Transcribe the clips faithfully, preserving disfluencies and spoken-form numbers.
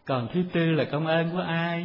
Còn thứ tư là công ơn của ai?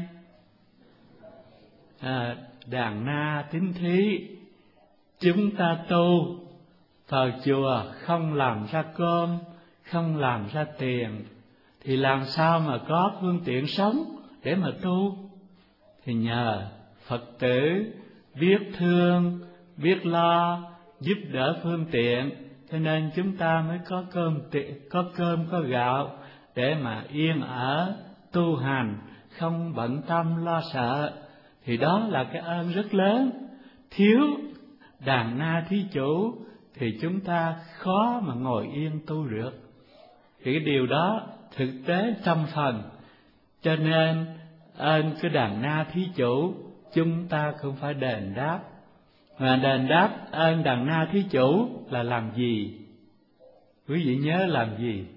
À, đàn na tín thí. Chúng ta tu vào chùa không làm ra cơm, không làm ra tiền, thì làm sao mà có phương tiện sống để mà tu? Thì nhờ Phật tử biết thương, biết lo, giúp đỡ phương tiện, cho nên chúng ta mới có cơm có cơm có gạo để mà yên ở tu hành, không bận tâm lo sợ. Thì đó là cái ơn rất lớn. Thiếu đàn na thí chủ thì chúng ta khó mà ngồi yên tu được. Thì cái điều đó thực tế trăm phần. Cho nên ơn cái đàn na thí chủ chúng ta không phải đền đáp. Mà đền đáp ơn đàn na thí chủ là làm gì? Quý vị nhớ làm gì?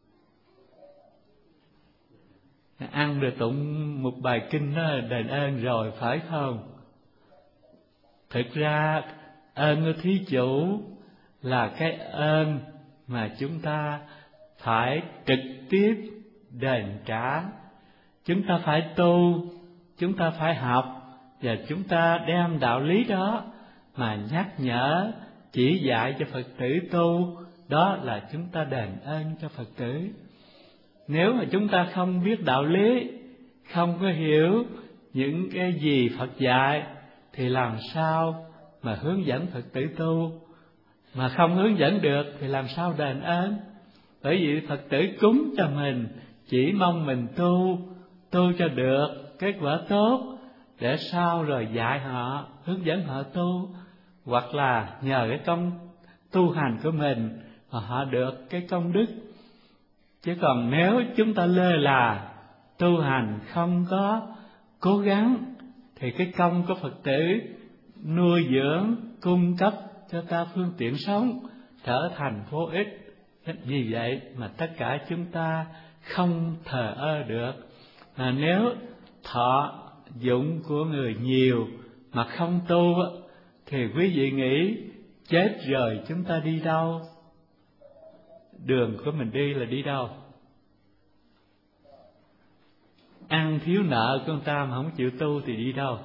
Ăn được tụng một bài kinh đó đền ơn rồi, phải không? Thực ra ơn của thí chủ là cái ơn mà chúng ta phải trực tiếp đền trả. Chúng ta phải tu, chúng ta phải học, và chúng ta đem đạo lý đó mà nhắc nhở, chỉ dạy cho Phật tử tu. Đó là chúng ta đền ơn cho Phật tử. Nếu mà chúng ta không biết đạo lý, không có hiểu những cái gì Phật dạy, thì làm sao mà hướng dẫn Phật tử tu? Mà không hướng dẫn được thì làm sao đền ơn? Bởi vì Phật tử cúng cho mình, chỉ mong mình tu, tu cho được kết quả tốt, để sau rồi dạy họ, hướng dẫn họ tu, hoặc là nhờ cái công tu hành của mình mà họ được cái công đức. Chứ còn nếu chúng ta lơ là tu hành, không có cố gắng, thì cái công của Phật tử nuôi dưỡng, cung cấp cho ta phương tiện sống trở thành vô ích. Vì vậy mà tất cả chúng ta không thờ ơ được. Mà nếu thọ dụng của người nhiều mà không tu, thì quý vị nghĩ chết rồi chúng ta đi đâu? Đường của mình đi là đi đâu? Ăn thiếu nợ của người ta mà không chịu tu thì đi đâu?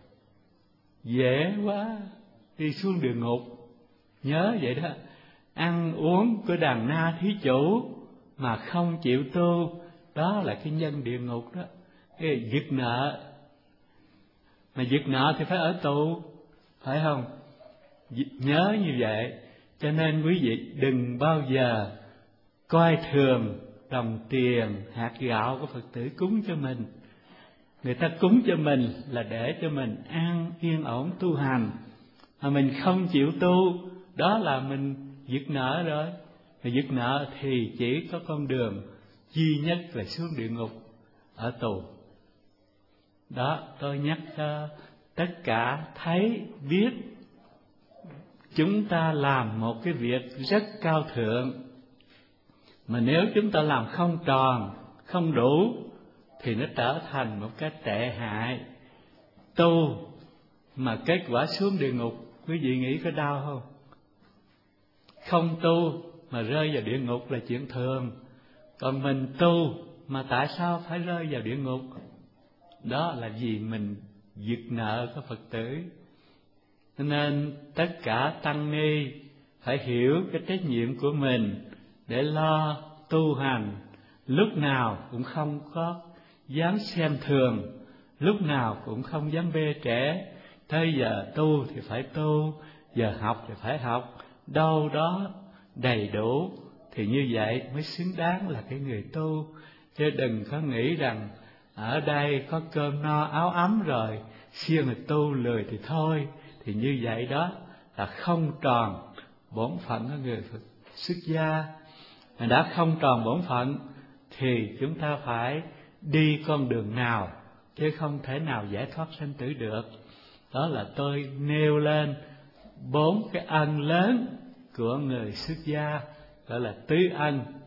Dễ quá, đi xuống địa ngục. Nhớ vậy đó. Ăn uống của đàn na thí chủ mà không chịu tu, đó là cái nhân địa ngục đó. Cái giật nợ. Mà giật nợ thì phải ở tù, phải không? Nhớ như vậy. Cho nên quý vị đừng bao giờ coi thường đồng tiền, hạt gạo của Phật tử cúng cho mình. Người ta cúng cho mình là để cho mình an yên ổn tu hành, mà mình không chịu tu, đó là mình giật nợ rồi. Mà giật nợ thì chỉ có con đường duy nhất là xuống địa ngục, ở tù. Đó, tôi nhắc cho tất cả thấy biết chúng ta làm một cái việc rất cao thượng, mà nếu chúng ta làm không tròn, không đủ, thì nó trở thành một cái tệ hại. Tu mà kết quả xuống địa ngục, quý vị nghĩ có đau không? Không tu mà rơi vào địa ngục là chuyện thường. Còn mình tu mà tại sao phải rơi vào địa ngục? Đó là vì mình giật nợ của Phật tử. Cho nên tất cả tăng ni phải hiểu cái trách nhiệm của mình để lo tu hành, lúc nào cũng không có dám xem thường, lúc nào cũng không dám bê trễ. Tới giờ tu thì phải tu, giờ học thì phải học, đâu đó đầy đủ, thì như vậy mới xứng đáng là cái người tu. Chứ đừng có nghĩ rằng ở đây có cơm no áo ấm rồi, siêng mà tu lười thì thôi. Thì như vậy đó là không tròn bổn phận của người Phật xuất gia. Mà đã không tròn bổn phận thì chúng ta phải đi con đường nào, chứ không thể nào giải thoát sanh tử được. Đó là tôi nêu lên bốn cái ân lớn của người xuất gia, gọi là tứ ân.